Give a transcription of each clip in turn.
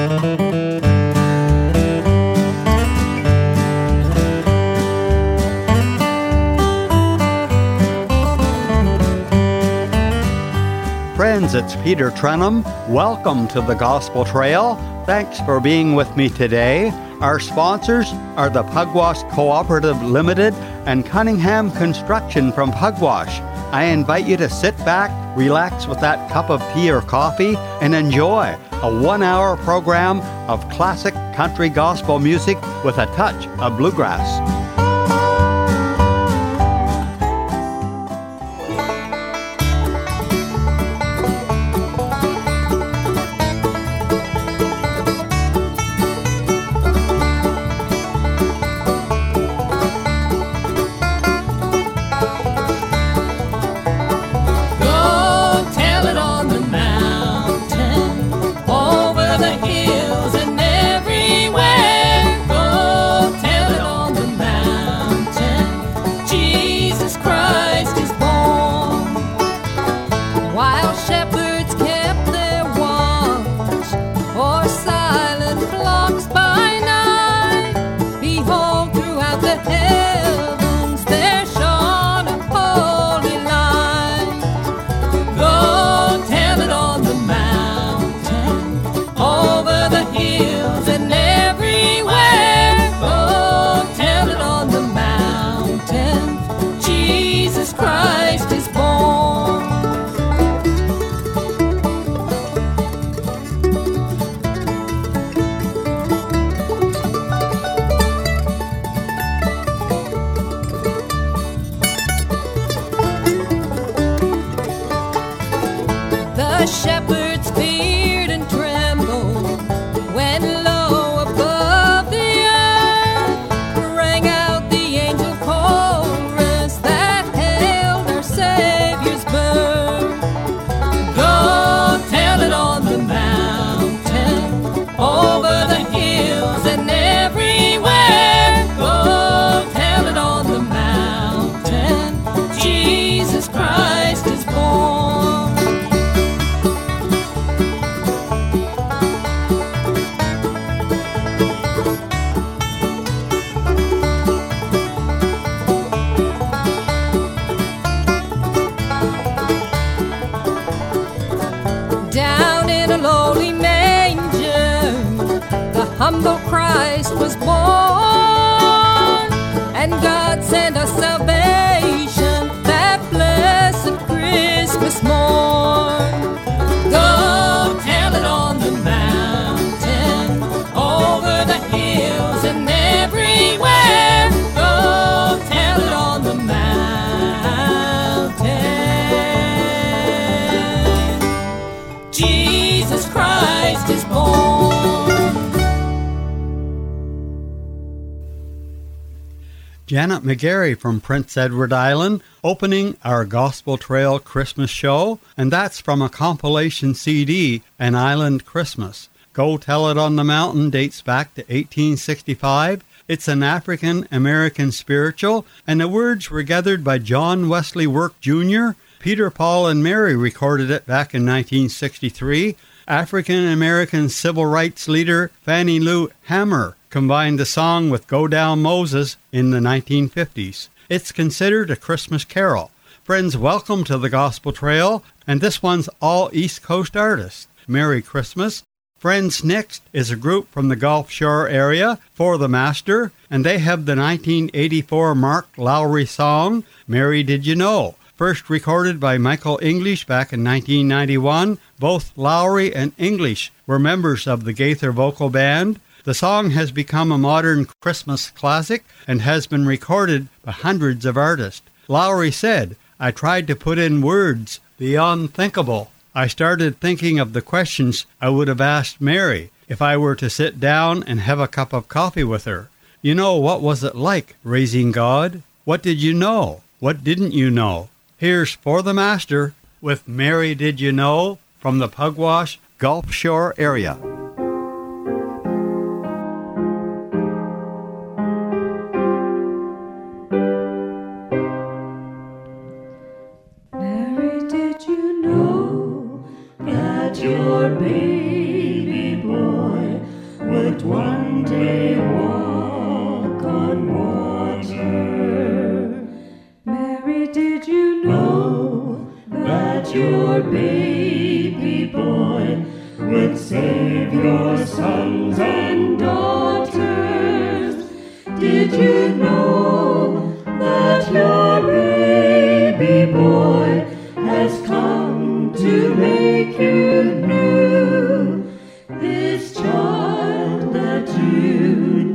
Friends, it's Peter Trenum. Welcome to the Gospel Trail. Thanks for being with me today. Our sponsors are the Pugwash Cooperative Limited and Cunningham Construction from Pugwash. I invite you to sit back, relax with that cup of tea or coffee, and enjoy a 1-hour program of classic country gospel music with a touch of bluegrass. Humble Christ was born, and God sent us salvation that blessed Christmas morn. Go tell it on the mountain, over the hills and everywhere. Go tell it on the mountain. Jesus Christ is born. Janet McGarry from Prince Edward Island opening our Gospel Trail Christmas show, and that's from a compilation CD, An Island Christmas. Go Tell It on the Mountain dates back to 1865. It's an African-American spiritual, and the words were gathered by John Wesley Work Jr. Peter, Paul, and Mary recorded it back in 1963. African-American civil rights leader Fannie Lou Hamer combined the song with Go Down Moses in the 1950s. It's considered a Christmas carol. Friends, welcome to the Gospel Trail, and this one's all East Coast artists. Merry Christmas. Friends, next is a group from the Gulf Shore area, For the Master, and they have the 1984 Mark Lowry song, Mary Did You Know? First recorded by Michael English back in 1991. Both Lowry and English were members of the Gaither Vocal Band. The song has become a modern Christmas classic and has been recorded by hundreds of artists. Lowry said, I tried to put in words, the unthinkable. I started thinking of the questions I would have asked Mary if I were to sit down and have a cup of coffee with her. You know, what was it like raising God? What did you know? What didn't you know? Here's For the Master with Mary Did You Know from the Pugwash Gulf Shore area. Your baby boy would one day walk on water. Mary, did you know That your baby boy would save your sons and daughters? Did you know that your baby boy has come to make you new? This child that you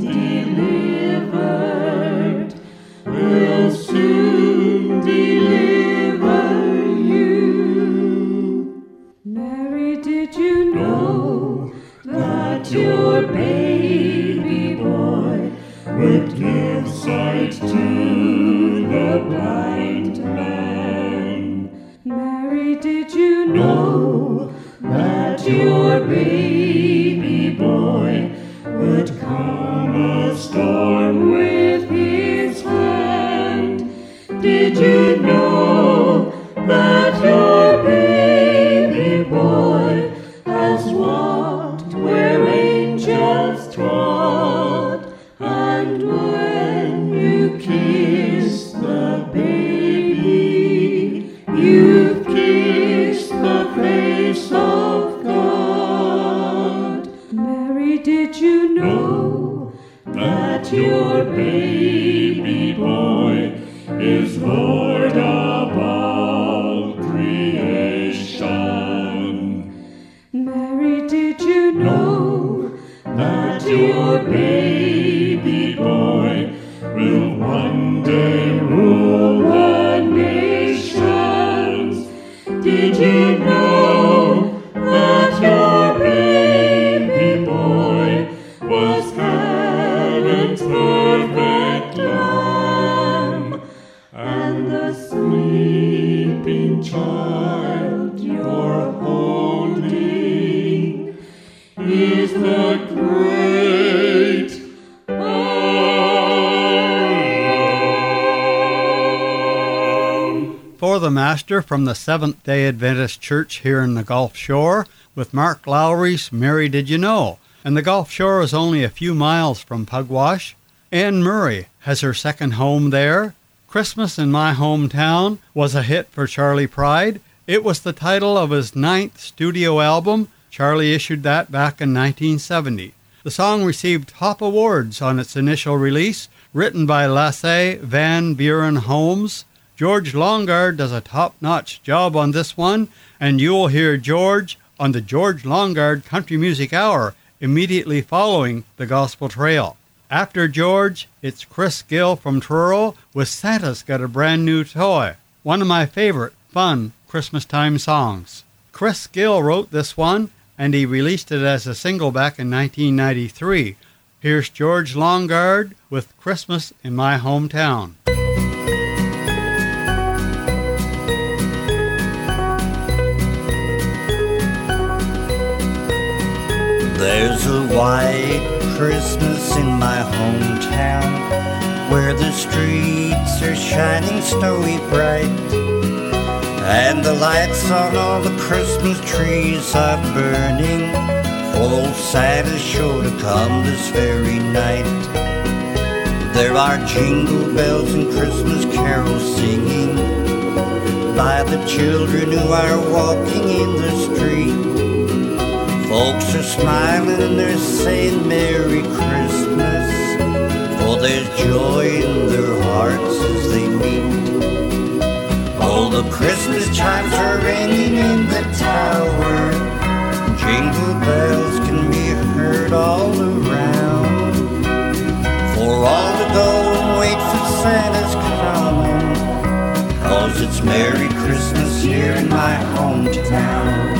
delivered will soon deliver you. Mary, did you know That your baby boy would give sight to the blind man? Mary, did you know That your baby boy would calm a storm with his hand? Did you know that your baby boy has walked where angels trod? And when you kiss the baby, you've kissed the face of God. Mary, did you know That your baby boy is Lord of all creation? Mary, did you know That your baby boy will one day rule the nations? Did you know that your baby boy was heaven's perfect lamb, and the sleeping child you're holding is the great I Am? For the Master from the Seventh-day Adventist Church here in the Gulf Shore with Mark Lowry's Mary Did You Know? And the Gulf Shore is only a few miles from Pugwash. Anne Murray has her second home there. Christmas in My Hometown was a hit for Charlie Pride. It was the title of his 9th studio album. Charlie issued that back in 1970. The song received top awards on its initial release, written by Lasse Van Buren Holmes. George Longard does a top-notch job on this one, and you'll hear George on the George Longard Country Music Hour immediately following the Gospel Trail. After George, it's Chris Gill from Truro with Santa's Got a Brand New Toy, one of my favorite fun Christmas time songs. Chris Gill wrote this one, and he released it as a single back in 1993. Here's George Longard with Christmas in My Hometown. There's a white Christmas in my hometown, where the streets are shining snowy bright, and the lights on all the Christmas trees are burning, for old Santa's sure to come this very night. There are jingle bells and Christmas carols singing by the children who are walking in the street. Folks are smiling and they're saying Merry Christmas, for there's joy in their hearts as they meet. All the Christmas chimes are ringing in the tower, jingle bells can be heard all around, for all to go and wait for Santa's coming, 'cause it's Merry Christmas here in my hometown.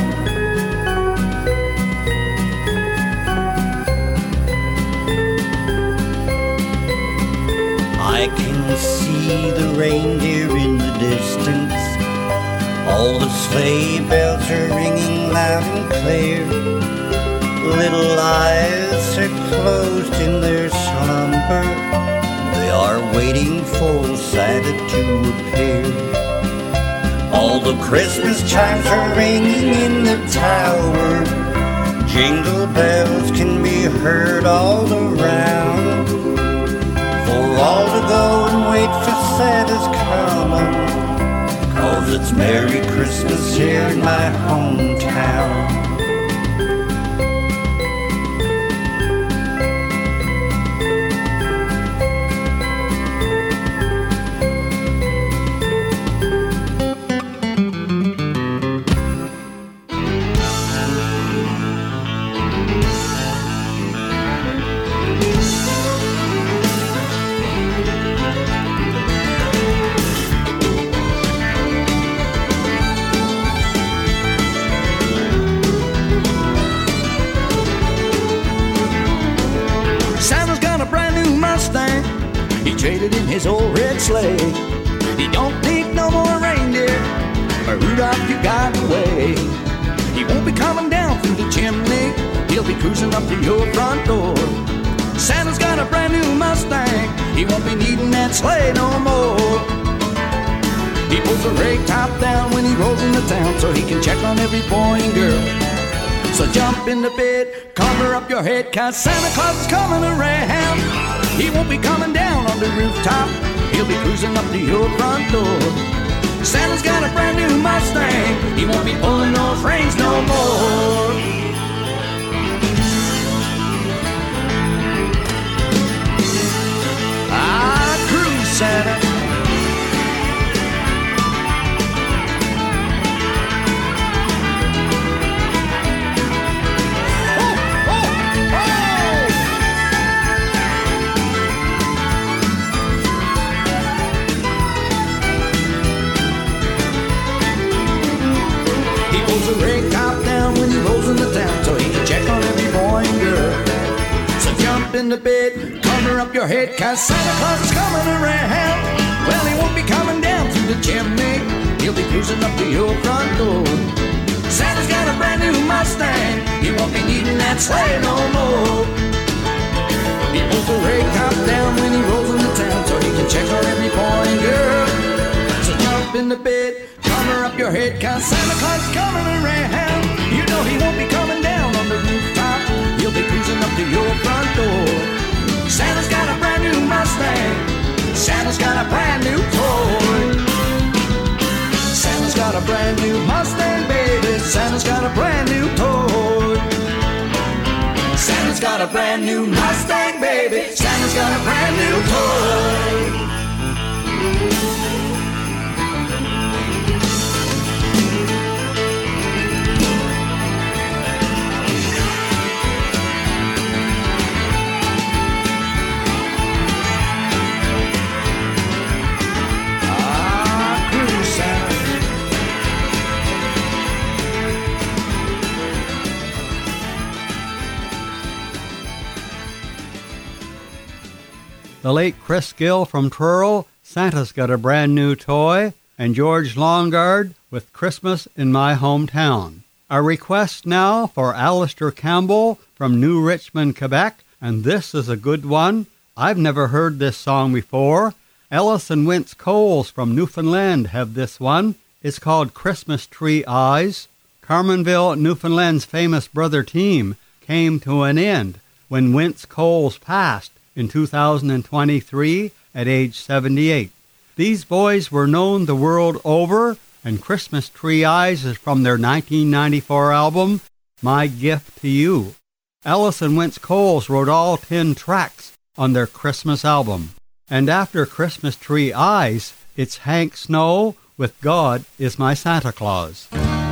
I can see the reindeer in the distance, all the sleigh bells are ringing loud and clear. Little eyes are closed in their slumber, they are waiting for Santa to appear. All the Christmas chimes are ringing in the tower, jingle bells can be heard all around, for all to go and wait for Santa's coming, 'cause it's Merry Christmas here in my hometown. He traded in his old red sleigh. He don't need no more reindeer or Rudolph, you got away. He won't be coming down through the chimney. He'll be cruising up to your front door. Santa's got a brand new Mustang. He won't be needing that sleigh no more. He pulls the rake top down when he rolls into town so he can check on every boy and girl. So jump in the bed, cover up your head, 'cause Santa Claus is coming around. He won't be coming down on the rooftop. He'll be cruising up to your front door. Santa's got a brand new Mustang. He won't be pulling those reins no more. Ah, cruise Santa. The rake top down when he rolls into town so he can check on every boy and girl. So jump in the bed, cover up your head, 'cause Santa Claus is coming around. Well, he won't be coming down through the chimney. He'll be cruising up to your front door. Santa's got a brand new Mustang. He won't be needing that sleigh no more. He pulls the rake top down when he rolls into town so he can check on every boy and girl. So jump in the bed, cover up your head, 'cause Santa Claus is coming around. You know he won't be coming down on the rooftop. He'll be cruising up to your front door. Santa's got a brand new Mustang. Santa's got a brand new toy. Santa's got a brand new Mustang, baby. Santa's got a brand new toy. Santa's got a brand new Mustang, baby. Santa's got a brand new toy. The late Chris Gill from Truro, Santa's Got a Brand New Toy, and George Longard with Christmas in My Hometown. Our request now for Alistair Campbell from New Richmond, Quebec, and this is a good one. I've never heard this song before. Ellis and Wince Coles from Newfoundland have this one. It's called Christmas Tree Eyes. Carmanville, Newfoundland's famous brother team came to an end when Wince Coles passed in 2023 at age 78. These boys were known the world over, and Christmas Tree Eyes is from their 1994 album, My Gift to You. Ellis and Wince Coles wrote all 10 tracks on their Christmas album. And after Christmas Tree Eyes, it's Hank Snow with God is My Santa Claus.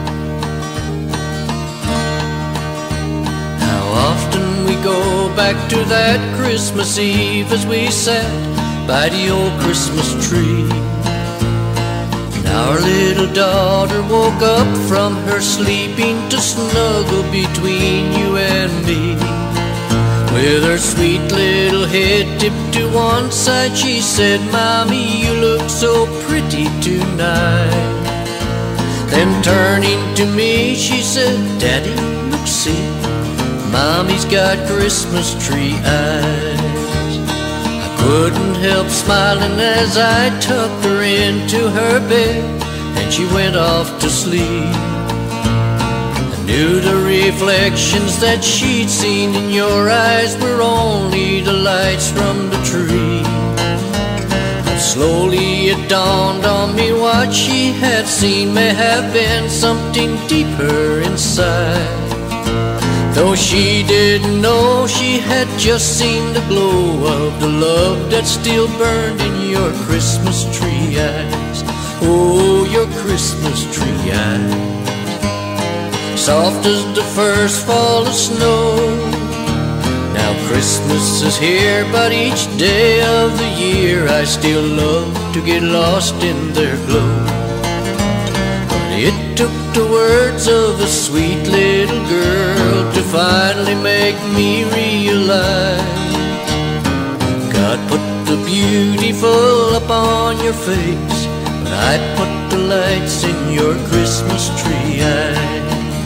How often we go back to that Christmas Eve as we sat by the old Christmas tree. And our little daughter woke up from her sleeping to snuggle between you and me. With her sweet little head tipped to one side, she said, Mommy, you look so pretty tonight. Then turning to me, she said, Daddy, look, see, Mommy's got Christmas tree eyes. I couldn't help smiling as I tucked her into her bed, and she went off to sleep. I knew the reflections that she'd seen in your eyes eyes were only the lights from the tree. But slowly it dawned on me what she had seen may have been something deeper inside. Though she didn't know, she had just seen the glow of the love that still burned in your Christmas tree eyes. Oh, your Christmas tree eyes. Soft as the first fall of snow. Now Christmas is here, but each day of the year I still love to get lost in their glow. It took the words of a sweet little girl to finally make me realize God put the beautiful upon your face, but I put the lights in your Christmas tree eyes.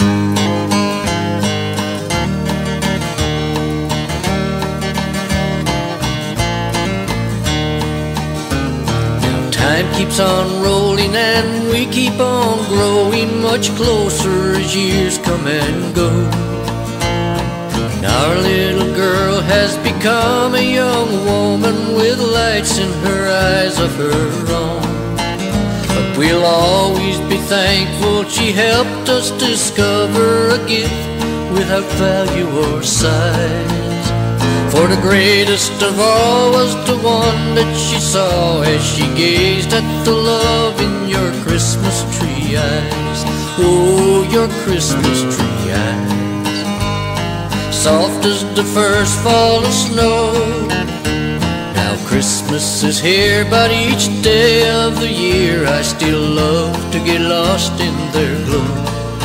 Time keeps on rolling and we keep on growing much closer as years come and go. And our little girl has become a young woman with lights in her eyes of her own. But we'll always be thankful she helped us discover a gift without value or size. For the greatest of all was the one that she saw as she gazed at the love in your Christmas tree eyes. Oh, your Christmas tree eyes. Soft as the first fall of snow. Now Christmas is here, but each day of the year I still love to get lost in their glow.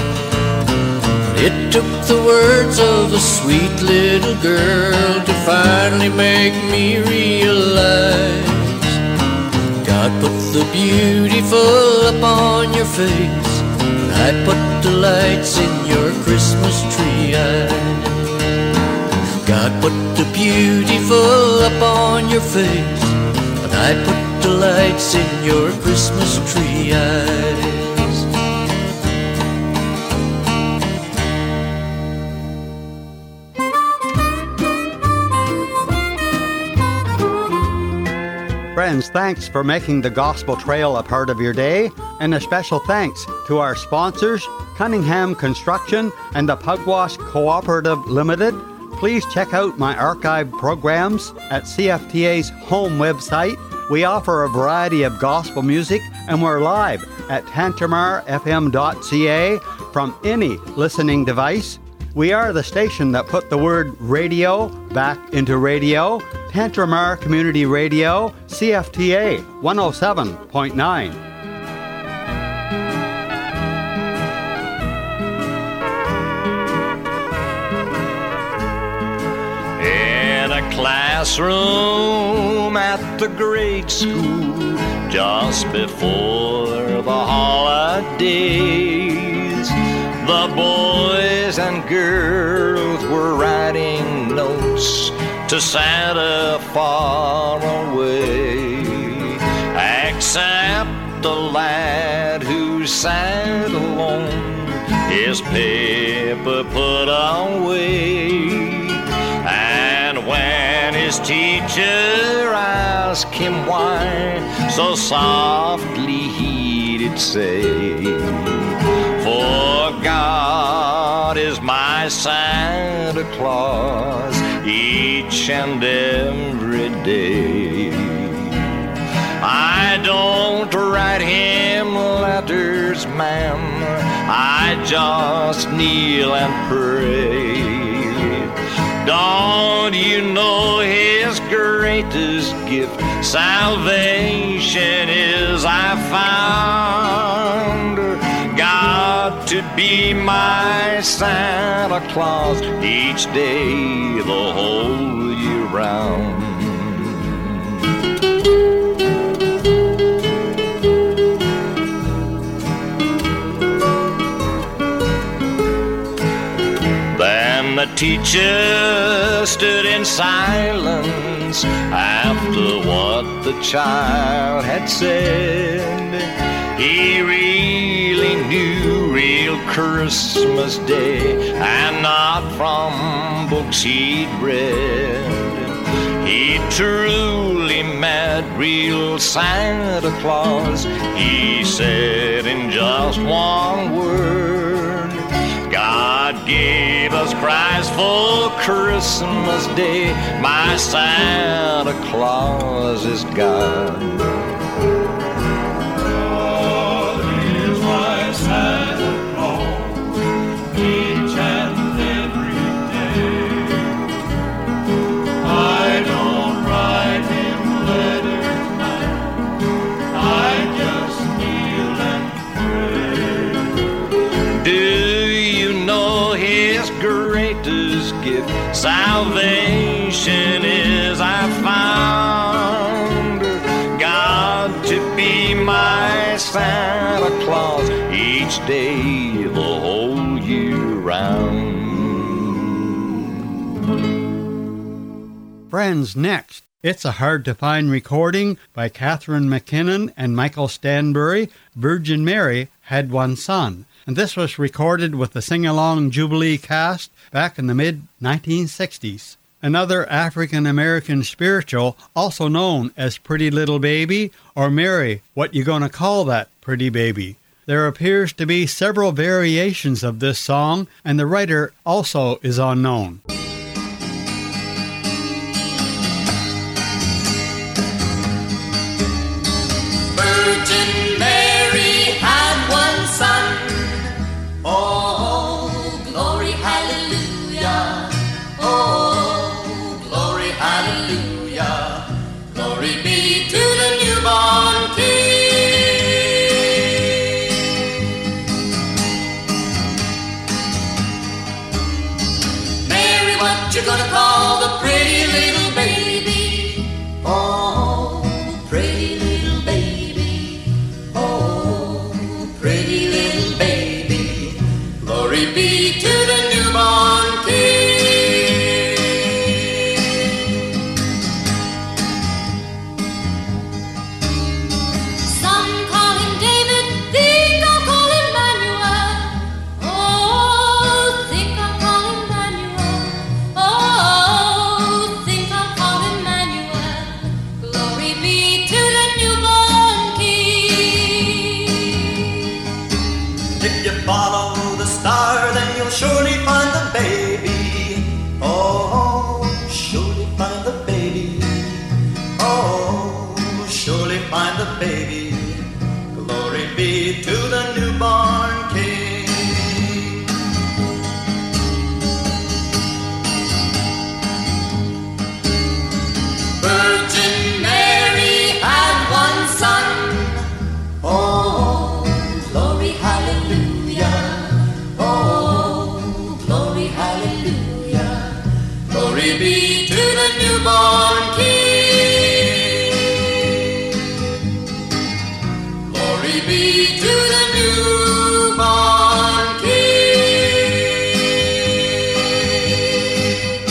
It took the words of a sweet little girl to finally make me realize God put the beautiful upon your face, but I put the lights in your Christmas tree eyes. God put the beautiful upon your face, but I put the lights in your Christmas tree eyes. Friends, thanks for making the Gospel Trail a part of your day, and a special thanks to our sponsors, Cunningham Construction and the Pugwash Cooperative Limited. Please check out my archived programs at CFTA's home website. We offer a variety of gospel music, and we're live at tantramarfm.ca from any listening device. We are the station that put the word radio back into radio. Tantramar Community Radio, CFTA 107.9. In a classroom at the grade school, just before the holidays, the boys and girls were writing notes to Santa far away, except the lad who sat alone, his paper put away. And when his teacher asked him why, so softly he did say, for God is my Santa Claus each and every day. I don't write him letters, ma'am, I just kneel and pray. Don't you know his greatest gift, salvation is I found God to be my Santa Claus each day the whole year round. Then the teacher stood in silence after what the child had said. He really knew real Christmas Day, and not from books he'd read. He truly met real Santa Claus. He said in just one word, God gave us Christ for Christmas Day. My Santa Claus is God. God is my Santa Claus, each and every day. I don't write him letters now, I just kneel and pray. Do you know his greatest gift? Salvation is I found God to be my Santa Claus each day the whole year round. Friends, next, it's a hard-to-find recording by Catherine McKinnon and Michael Stanbury, Virgin Mary Had One Son. And this was recorded with the Sing-Along Jubilee cast back in the mid-1960s. Another African-American spiritual, also known as Pretty Little Baby, or Mary, What You Gonna Call That Pretty Baby? There appears to be several variations of this song, and the writer also is unknown. Virgin Mary had one son. Oh, glory, hallelujah. Oh, glory, hallelujah. Glory be to the newborn King. Mary, what you gonna call the pretty little baby? Oh, pretty little baby. Oh, pretty little baby. Glory be to the newborn King. Some call him David, think I'll call him Emmanuel. Oh, think I'll call him Emmanuel. Oh, think I'll call him Emmanuel. Glory be to the newborn King. If you follow the star, then you'll surely find the baby. Oh, surely find the baby. Oh, surely find the baby. Glory be to the newborn King. Virgin Mary had one son. Oh, glory, hallelujah. Oh, glory, hallelujah. Glory be to the newborn King. Glory be to the newborn King.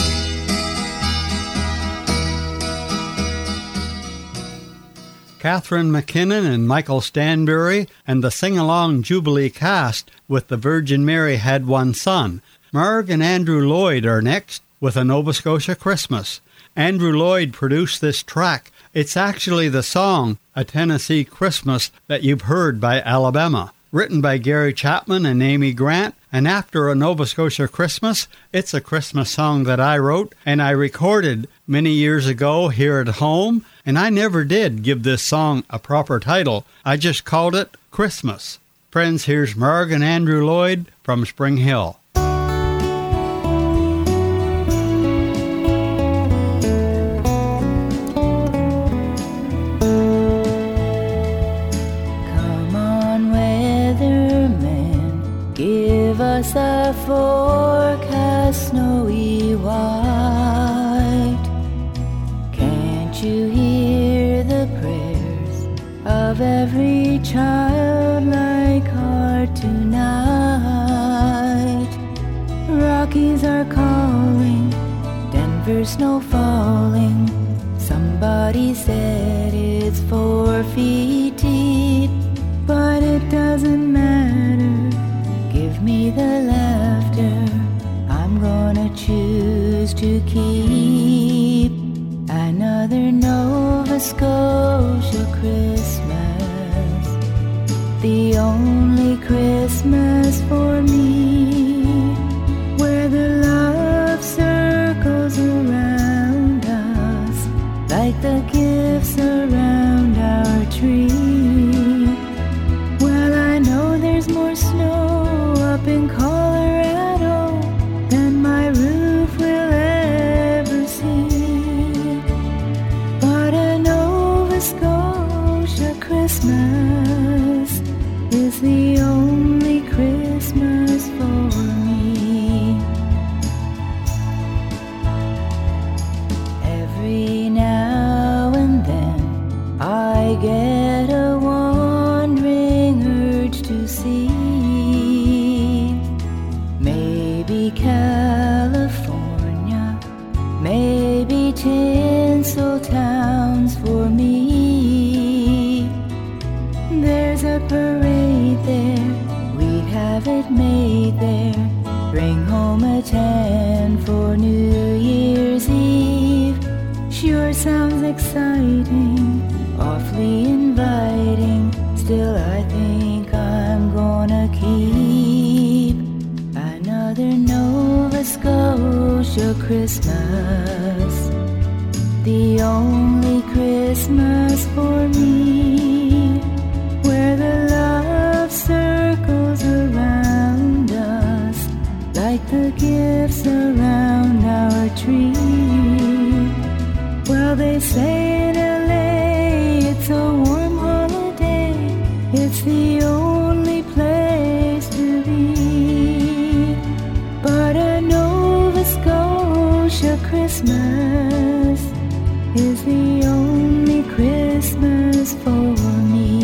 Catherine McKinnon and Michael Stanbury and the Sing-Along Jubilee cast with the Virgin Mary Had One Son. Marg and Andrew Lloyd are next with A Nova Scotia Christmas. Andrew Lloyd produced this track. It's actually the song, A Tennessee Christmas, that you've heard by Alabama. Written by Gary Chapman and Amy Grant, and after A Nova Scotia Christmas, it's a Christmas song that I wrote and I recorded many years ago here at home, and I never did give this song a proper title. I just called it Christmas. Friends, here's Marg and Andrew Lloyd from Spring Hill. Give us a forecast snowy white. Can't you hear the prayers of every childlike heart tonight? Rockies are calling, Denver snow falling. Somebody said it's 4 feet deep, but it doesn't matter. Give Give me the laughter, I'm gonna choose to keep another Nova Scotia Christmas, the only Christmas for me, where the love circles around us like the gifts around our tree. Well, I know there's more snow up in Colorado than my roof will ever see, but a Nova Scotia Christmas is the only Christmas for me. Every now and then I get a wandering urge to see maybe California, maybe tinsel towns for me. There's a parade there, we'd have it made there, bring home a tan for New Year's Eve. Sure sounds exciting, awfully inviting, still I think I'm gonna keep another Nova Scotia Christmas, the only Christmas for me, where the love circles around us like the gifts around our tree. Well, they say in LA it's a warm holiday, it's the only place to be, but a Nova Scotia Christmas is the only Christmas for me.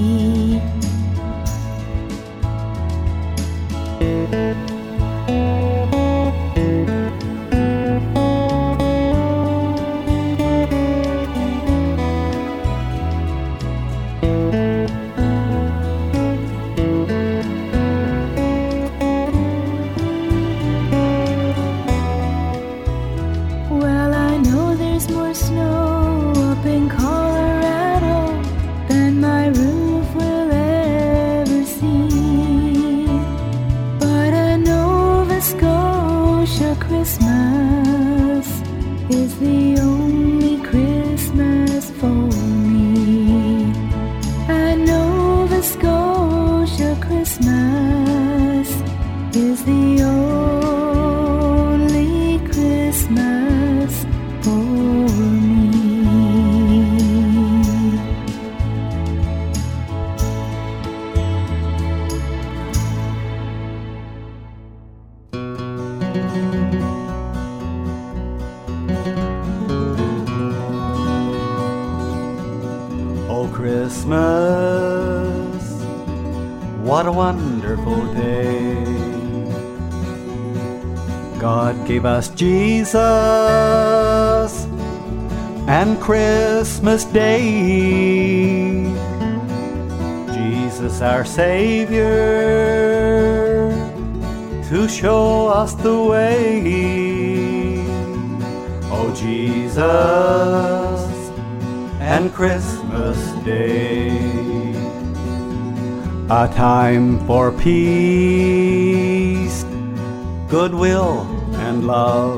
Well, I know there's more snow up in Colorado than my roof will ever see, but a Nova Scotia Christmas is the only Christmas for me. A Nova Scotia Christmas is the only Christmas for me. Oh, Christmas, what a wonderful day. God gave us Jesus and Christmas Day. Jesus our Savior to show us the way. Oh, Jesus and Christmas Day, a time for peace, goodwill and love.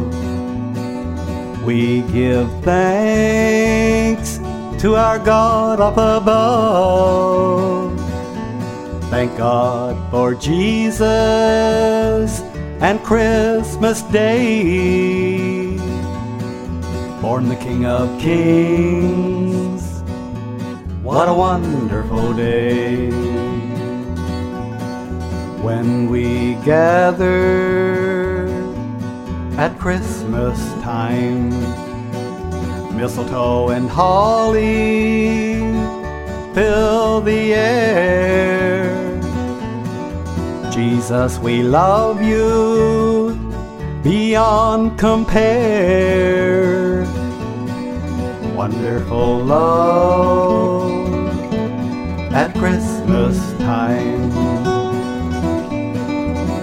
We give thanks to our God up above. Thank God for Jesus and Christmas Day, born the King of Kings. What a wonderful day. When we gather at Christmas time, mistletoe and holly fill the air. Jesus, we love you beyond compare. Wonderful love at Christmas time.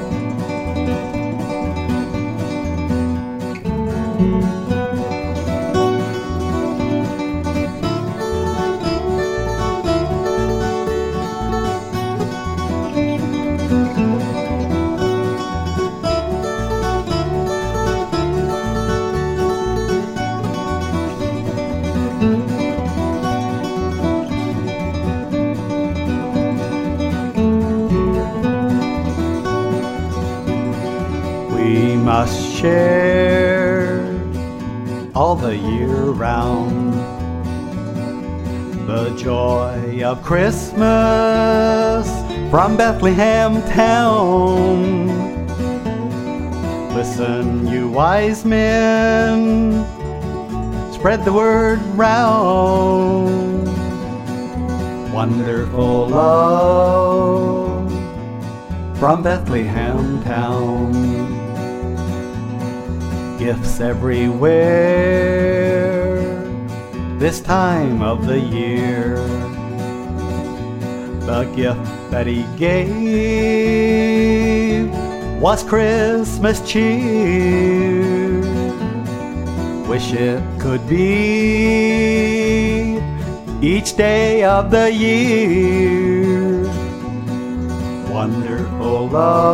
all the year round. The joy of Christmas from Bethlehem town. Listen, you wise men, spread the word round. Wonderful love from Bethlehem town. Gifts everywhere this time of the year. The gift that he gave was Christmas cheer. Wish it could be each day of the year. Wonderful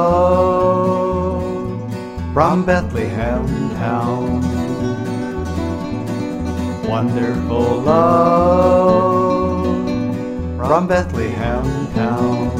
love from Bethlehem town. Wonderful love from Bethlehem town.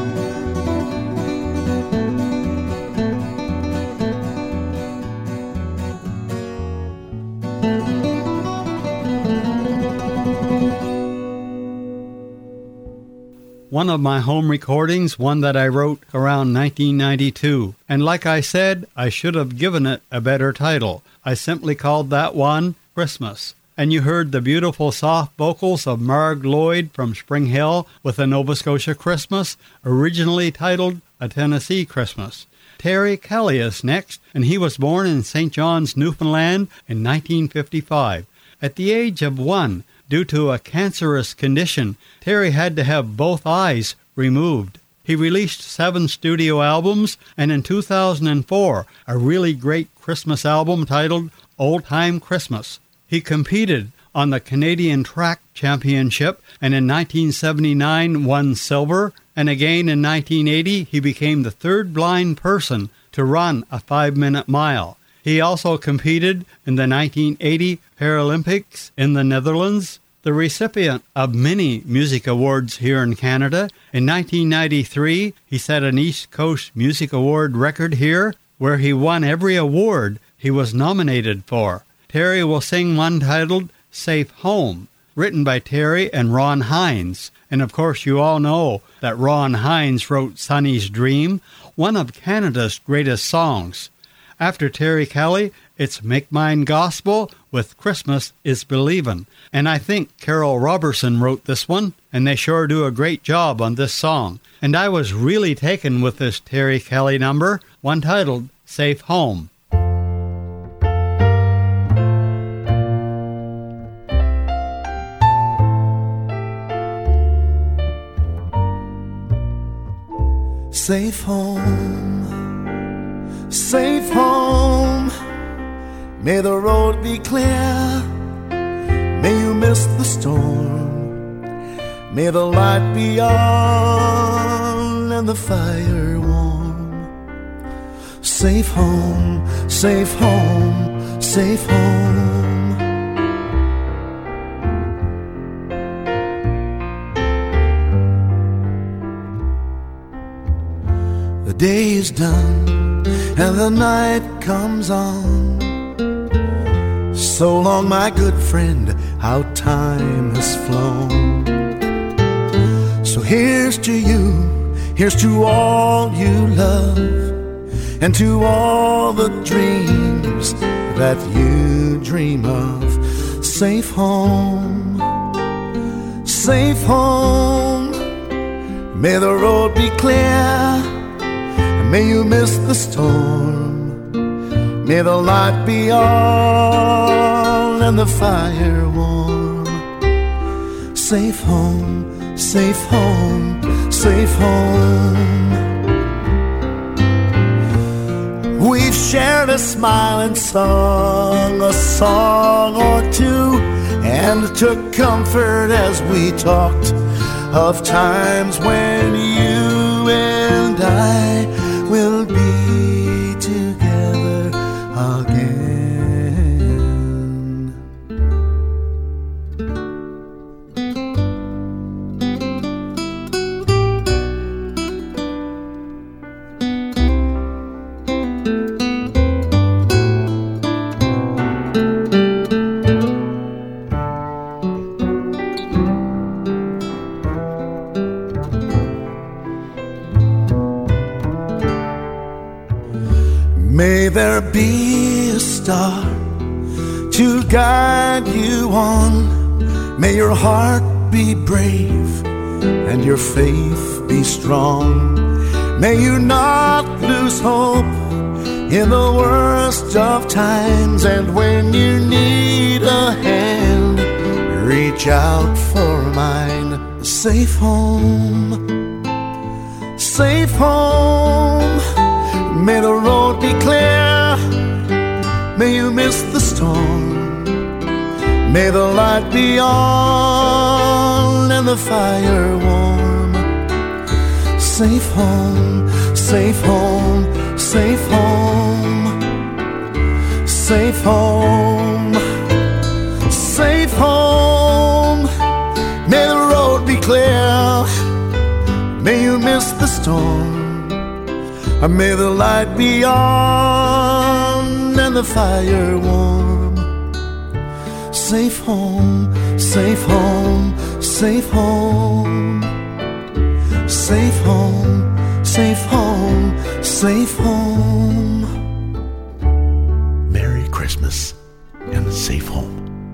One of my home recordings, one that I wrote around 1992. And like I said, I should have given it a better title. I simply called that one Christmas. And you heard the beautiful soft vocals of Marg Lloyd from Spring Hill with a Nova Scotia Christmas, originally titled A Tennessee Christmas. Terry Kelly is next, and he was born in St. John's, Newfoundland in 1955. At the age of 1, due to a cancerous condition, Terry had to have both eyes removed. He released 7 studio albums, and in 2004, a really great Christmas album titled Old Time Christmas. He competed on the Canadian Track Championship, and in 1979 won silver, and again in 1980 he became the third blind person to run a 5-minute mile. He also competed in the 1980 Paralympics in the Netherlands, the recipient of many music awards here in Canada. In 1993, he set an East Coast Music Award record here, where he won every award he was nominated for. Terry will sing one titled Safe Home, written by Terry and Ron Hines. And of course you all know that Ron Hines wrote Sonny's Dream, one of Canada's greatest songs. After Terry Kelly, it's Make Mine Gospel with Christmas is Believin'. And I think Carol Robertson wrote this one, and they sure do a great job on this song. And I was really taken with this Terry Kelly number, one titled Safe Home. Safe home, safe home. May the road be clear. May you miss the storm. May the light be on and the fire warm. Safe home, safe home, safe home. The day is done and the night comes on. So long, my good friend, how time has flown. So here's to you, here's to all you love, and to all the dreams that you dream of. Safe home, safe home. May the road be clear. May you miss the storm. May the light be on and the fire warm. Safe home, safe home, safe home. We've shared a smile and sung a song or two, and took comfort as we talked of times when you and I will be together again. there be a star to guide you on. May your heart be brave and your faith be strong. May you not lose hope in the worst of times. And when you need a hand, reach out for mine. Safe home, safe home. May the road be clear, may you miss the storm. May the light be on and the fire warm. Safe home, safe home, safe home. Safe home, safe home. May the road be clear, may you miss the storm. May the light be on and the fire warm. Safe home, safe home, safe home. Safe home, safe home, safe home. Merry Christmas and a safe home.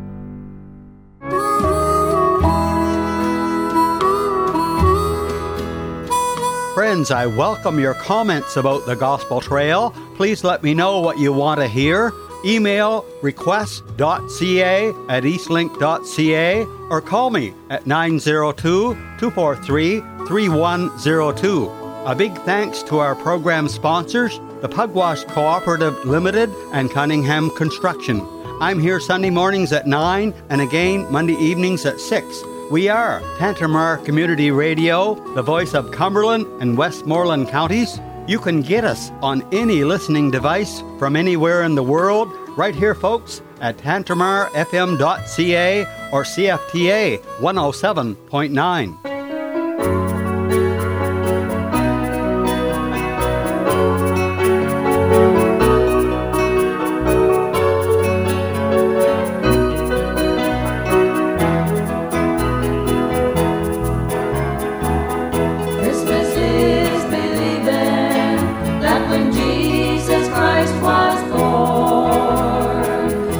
Friends, I welcome your comments about the Gospel Trail. Please let me know what you want to hear. Email request.ca@eastlink.ca or call me at 902-243-3102. A big thanks to our program sponsors, the Pugwash Cooperative Limited and Cunningham Construction. I'm here Sunday mornings at 9 and again Monday evenings at 6. We are Tantramar Community Radio, the voice of Cumberland and Westmoreland counties. You can get us on any listening device from anywhere in the world, right here, folks, at tantramarfm.ca or CFTA 107.9.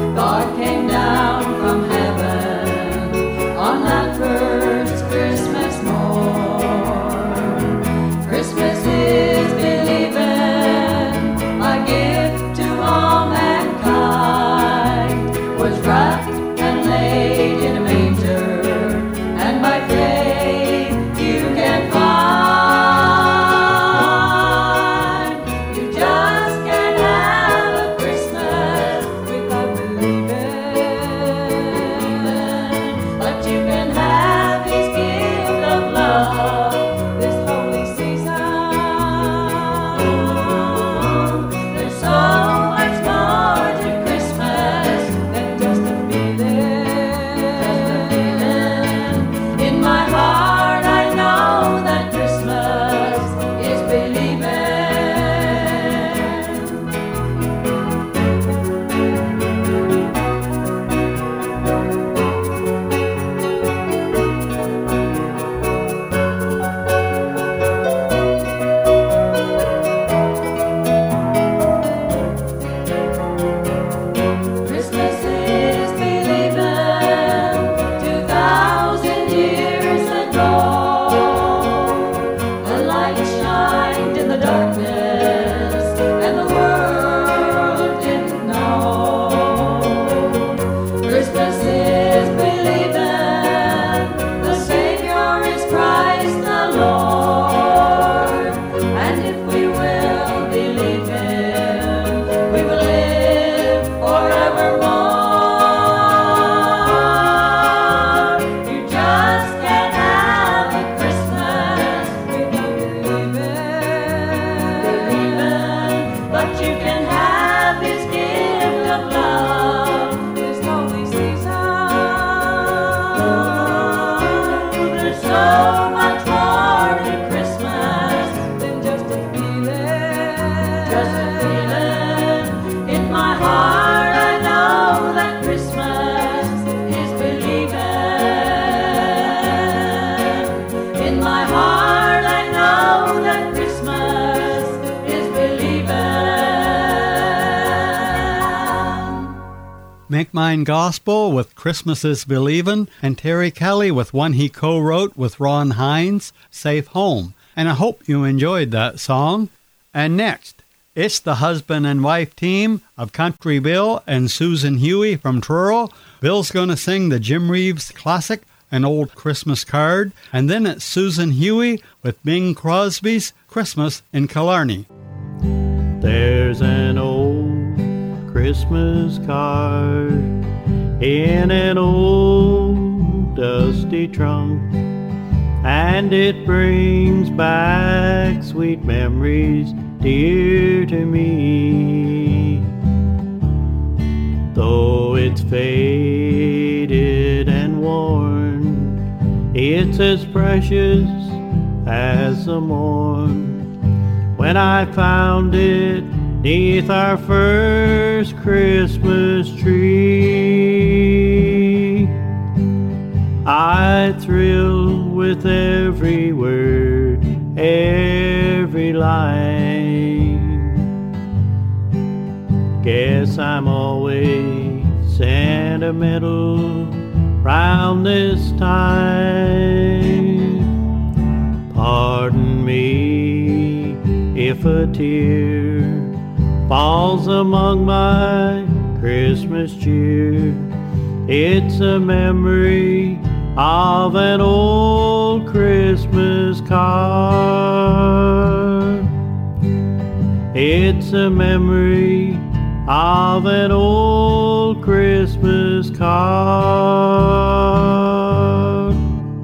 Christmas Make Mine Gospel with Christmas is Believin', and Terry Kelly with one he co-wrote with Ron Hines, Safe Home. And I hope you enjoyed that song. And next, it's the husband and wife team of Country Bill and Susan Huey from Truro. Bill's going to sing the Jim Reeves classic, An Old Christmas Card, and then it's Susan Huey with Bing Crosby's Christmas in Killarney. There's an old Christmas card in an old dusty trunk, and it brings back sweet memories dear to me. Though it's faded and worn, it's as precious as the morn when I found it 'neath our first Christmas tree. I thrill with every word, every line. Guess I'm always sentimental round this time. Pardon me if a tear falls among my Christmas cheer. It's a memory of an old Christmas card. It's a memory of an old Christmas card.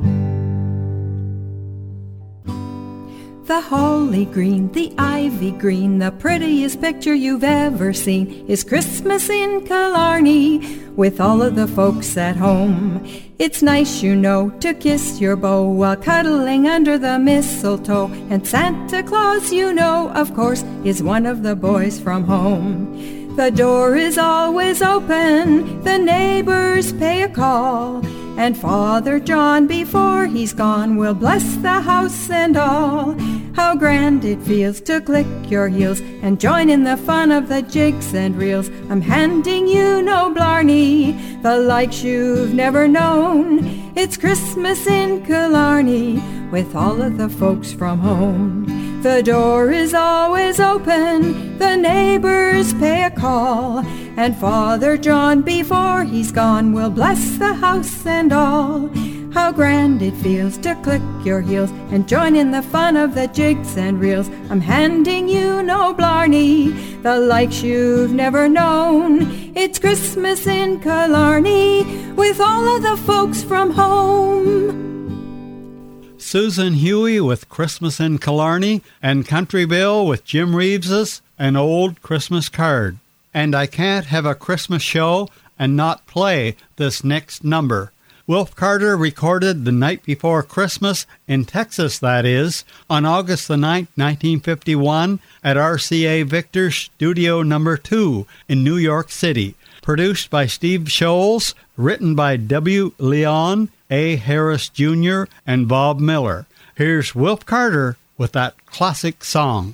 The holly green, the ivy green, the prettiest picture you've ever seen is Christmas in Killarney with all of the folks at home. It's nice, you know, to kiss your beau while cuddling under the mistletoe. And Santa Claus, you know, of course, is one of the boys from home. The door is always open, the neighbors pay a call, and Father John, before he's gone, will bless the house and all. How grand it feels to click your heels and join in the fun of the jigs and reels. I'm handing you no blarney, the likes you've never known. It's Christmas in Killarney with all of the folks from home. The door is always open, the neighbors pay a call, and Father John, before he's gone, will bless the house and all. How grand it feels to click your heels and join in the fun of the jigs and reels. I'm handing you no blarney, the likes you've never known. It's Christmas in Killarney with all of the folks from home. Susan Huey with Christmas in Killarney, and Country Bill with Jim Reeves's An Old Christmas Card. And I can't have a Christmas show and not play this next number. Wilf Carter recorded the night before Christmas, in Texas that is, on August the 9th, 1951, at RCA Victor Studio No. 2 in New York City. Produced by Steve Scholes, written by W. Leon, A. Harris Jr., and Bob Miller. Here's Wilf Carter with that classic song.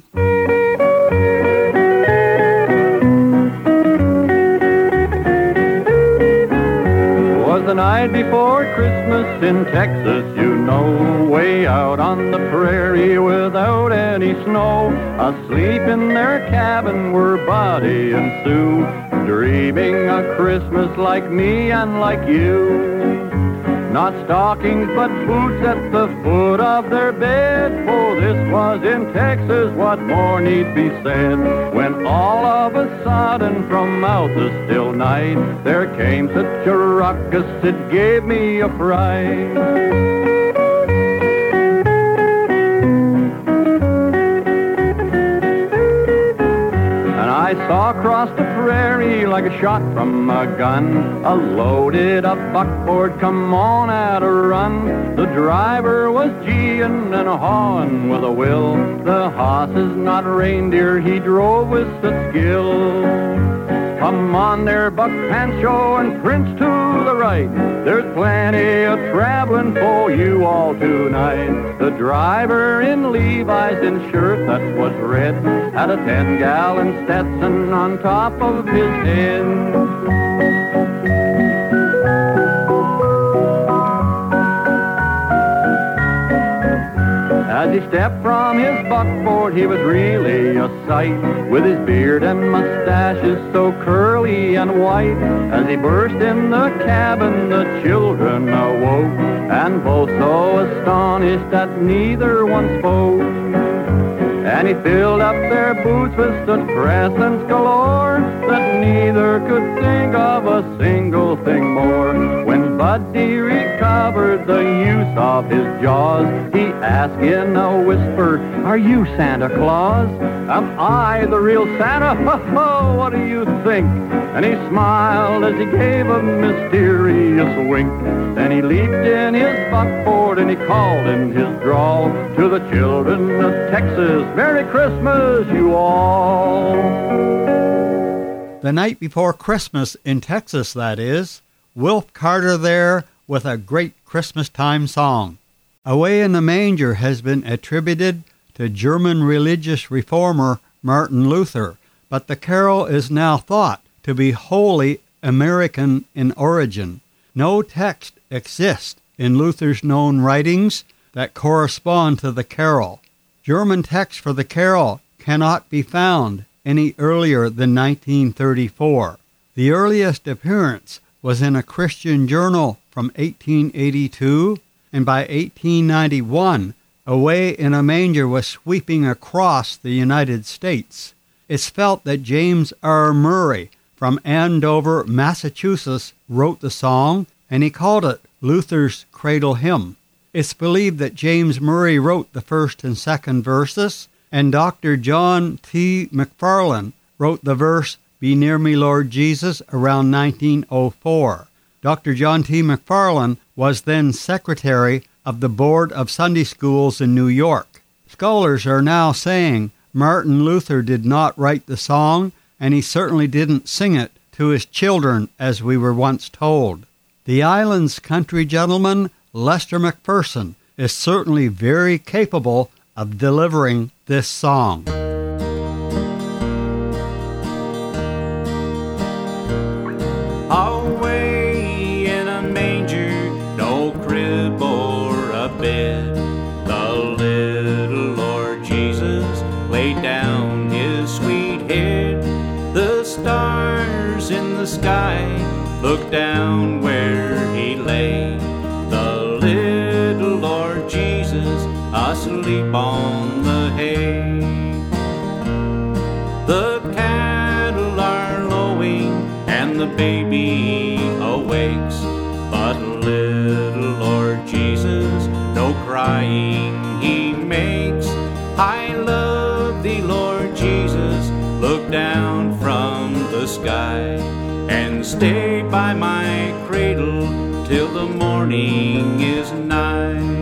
Was the night before Christmas in Texas, you know, way out on the prairie without any snow. Asleep in their cabin were Buddy and Sue, dreaming of Christmas like me and like you. Not stockings, but boots at the foot of their bed. For this was in Texas, what more need be said? When all of a sudden from out the still night, there came such a ruckus, it gave me a fright. I saw across the prairie like a shot from a gun, a loaded up buckboard come on at a run. The driver was geeing and a hawing with a will. The hoss is not reindeer, he drove with such skill. Come on there, Buck Pancho and Prince to the right. There's plenty of traveling for you all tonight. The driver in Levi's in shirt that was red had a 10-gallon Stetson on top of his head. stepped from his buckboard, he was really a sight, with his beard and mustaches so curly and white. As he burst in the cabin, the children awoke, and both so astonished that neither one spoke. And he filled up their boots with such presents galore that neither could think of a single thing more. When Buddy recovered the use of his jaws, he asked in a whisper, "Are you Santa Claus? Am I the real Santa? Ho, ho, what do you think?" And he smiled as he gave a mysterious wink. Then he leaped in his buckboard and he called in his drawl to the children of Texas, "Merry Christmas, you all." The night before Christmas in Texas, that is, Wilf Carter there with a great Christmas time song. Away in the Manger has been attributed to German religious reformer Martin Luther, but the carol is now thought to be wholly American in origin. No text exists in Luther's known writings that correspond to the carol. German text for the carol cannot be found any earlier than 1934. The earliest appearance was in a Christian journal from 1882, and by 1891, Away in a Manger was sweeping across the United States. It's felt that James R. Murray from Andover, Massachusetts, wrote the song, and he called it Luther's Cradle Hymn. It's believed that James Murray wrote the first and second verses, and Dr. John T. McFarland wrote the verse, "Be Near Me, Lord Jesus," around 1904. Dr. John T. McFarland was then secretary of the Board of Sunday Schools in New York. Scholars are now saying Martin Luther did not write the song, and he certainly didn't sing it to his children, as we were once told. The island's country gentleman, Lester McPherson, is certainly very capable of delivering this song. Away in a manger, no crib or a bed, the little Lord Jesus laid down his sweet head. The stars in the sky looked down where he lay, the little Lord Jesus asleep on the hay. The cattle are lowing and the baby awakes, but little Lord Jesus no crying he makes. I love thee, Lord Jesus, look down from the sky and stay by my cradle till the morning is nigh.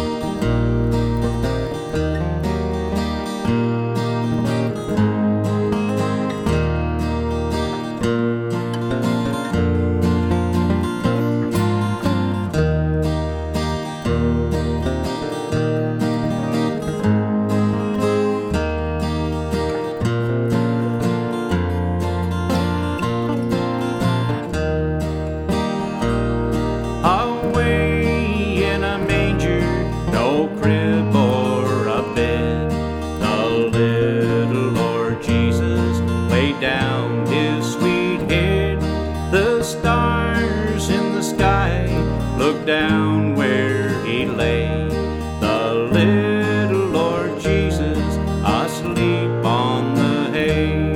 Down where he lay, the little Lord Jesus asleep on the hay.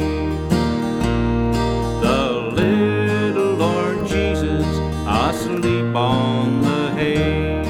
The little Lord Jesus asleep on the hay.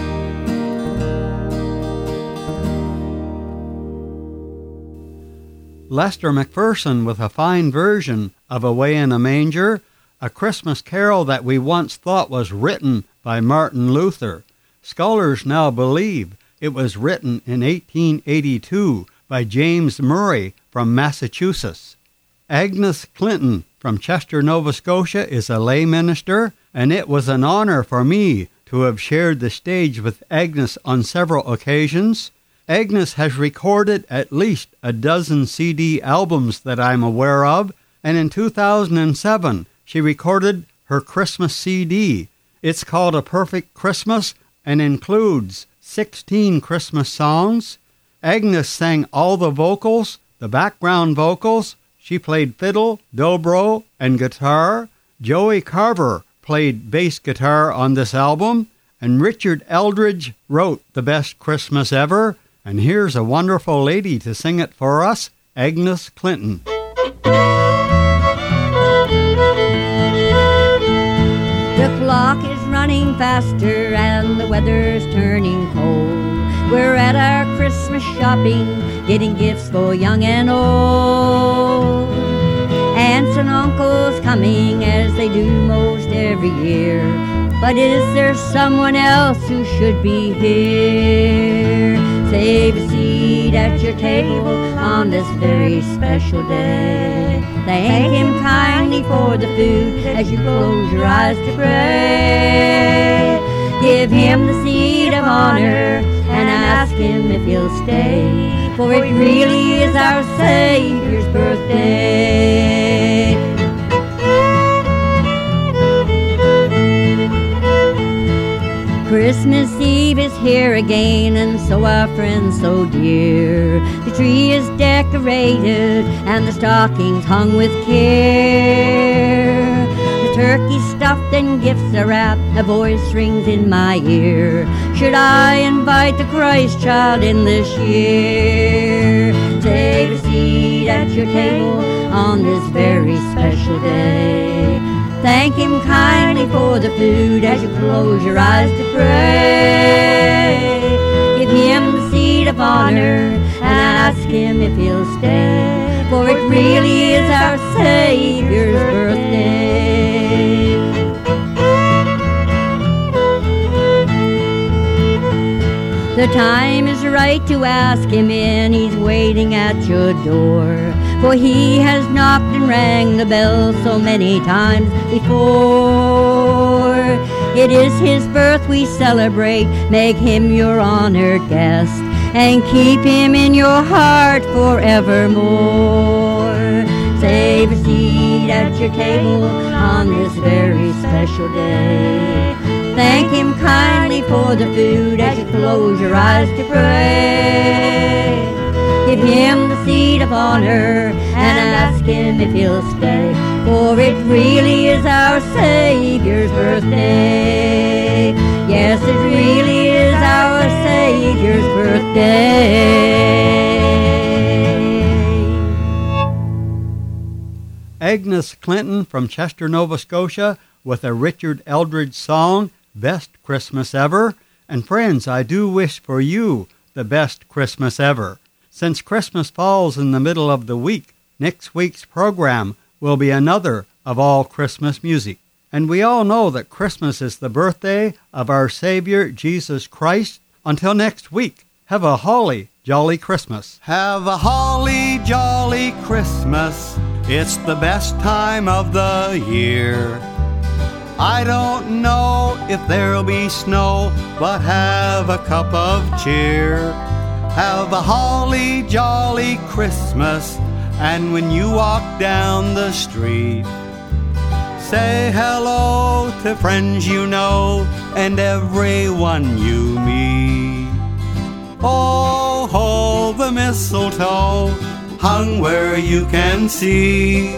Lester McPherson with a fine version of Away in a Manger, a Christmas carol that we once thought was written by Martin Luther. Scholars now believe it was written in 1882 by James Murray from Massachusetts. Agnes Clinton from Chester, Nova Scotia is a lay minister, and it was an honor for me to have shared the stage with Agnes on several occasions. Agnes has recorded at least a dozen CD albums that I'm aware of, and in 2007 she recorded her Christmas CD. It's called A Perfect Christmas and includes 16 Christmas songs. Agnes sang all the vocals, the background vocals. She played fiddle, dobro, and guitar. Joey Carver played bass guitar on this album. And Richard Eldridge wrote The Best Christmas Ever. And here's a wonderful lady to sing it for us, Agnes Clinton. The clock is running faster and the weather's turning cold. We're at our Christmas shopping, getting gifts for young and old. Aunts and uncles coming as they do most every year. But is there someone else who should be here? Save a seat at your table on this very special day. Thank Him kindly for the food as you close your eyes to pray. Give Him the seat of honor and ask Him if He'll stay, for it really is our Savior's birthday. Christmas Eve is here again, and so our friends so dear. The tree is decorated and the stockings hung with care. The turkey stuffed and gifts are wrapped, a voice rings in my ear. Should I invite the Christ child in this year? Take a seat at your table on this very special day. Thank Him kindly for the food as you close your eyes to pray. Give Him the seat of honor and ask Him if He'll stay, for it really is our Savior's birthday. The time is right to ask Him in, He's waiting at your door. For He has knocked and rang the bell so many times before. It is His birth we celebrate, make Him your honored guest, and keep Him in your heart forevermore. Save a seat at your table on this very special day. Thank Him kindly for the food as you close your eyes to pray. Give Him the seat of honor and ask Him if He'll stay, for it really is our Savior's birthday. Yes, it really is our Savior's birthday. Agnes Clinton from Chester, Nova Scotia, with a Richard Eldridge song, Best Christmas Ever. And friends, I do wish for you the best Christmas ever. Since Christmas falls in the middle of the week, next week's program will be another of all Christmas music. And we all know that Christmas is the birthday of our Savior, Jesus Christ. Until next week, have a holly jolly Christmas. Have a holly jolly Christmas. It's the best time of the year. I don't know if there'll be snow, but have a cup of cheer. Have a holly jolly Christmas, and when you walk down the street, say hello to friends you know and everyone you meet. Oh, hold the mistletoe hung where you can see.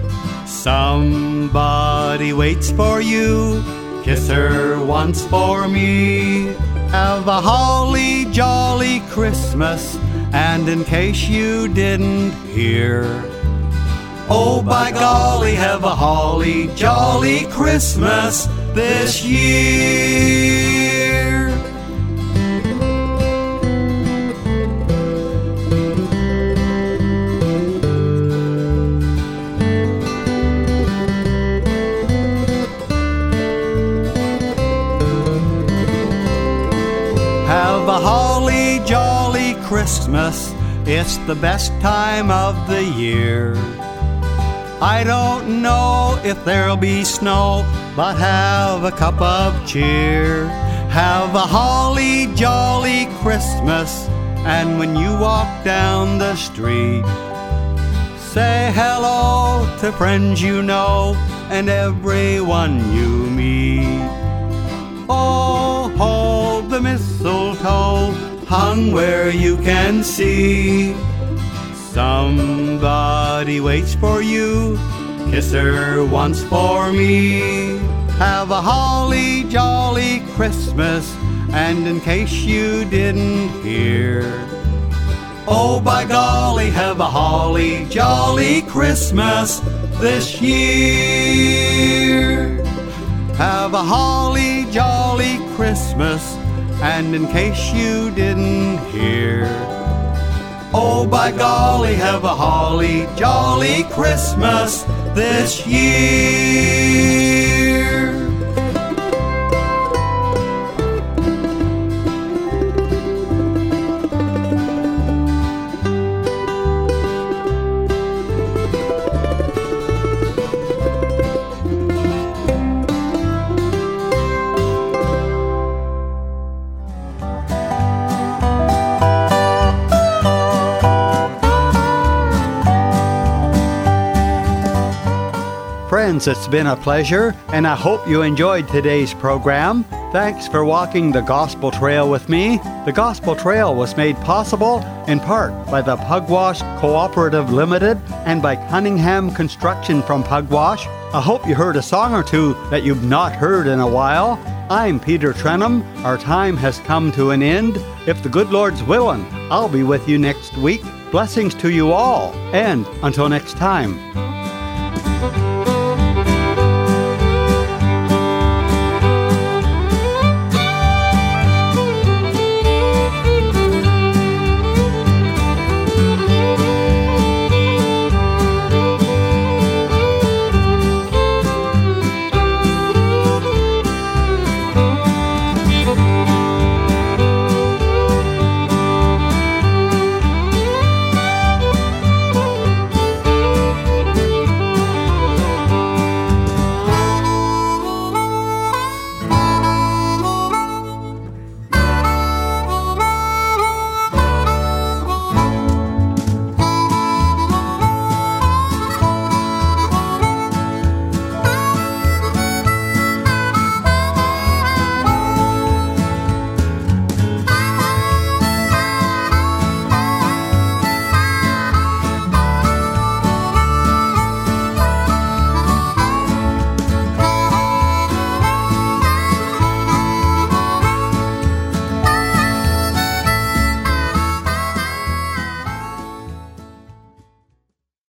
Somebody waits for you, kiss her once for me. Have a holly jolly Christmas, and in case you didn't hear, oh by golly, have a holly jolly Christmas this year. Have a holly jolly Christmas, it's the best time of the year. I don't know if there'll be snow, but have a cup of cheer. Have a holly jolly Christmas, and when you walk down the street, say hello to friends you know and everyone you meet. Oh, hold the mistletoe hung where you can see somebody waits for you. Kiss her once for me. Have a holly jolly Christmas, and in case you didn't hear, oh by golly, have a holly jolly Christmas this year. Have a holly jolly Christmas, and in case you didn't hear, oh by golly, have a holly jolly Christmas this year. Friends, it's been a pleasure, and I hope you enjoyed today's program. Thanks for walking the Gospel Trail with me. The Gospel Trail was made possible in part by the Pugwash Cooperative Limited and by Cunningham Construction from Pugwash. I hope you heard a song or two that you've not heard in a while. I'm Peter Trenum. Our time has come to an end. If the good Lord's willing, I'll be with you next week. Blessings to you all, and until next time.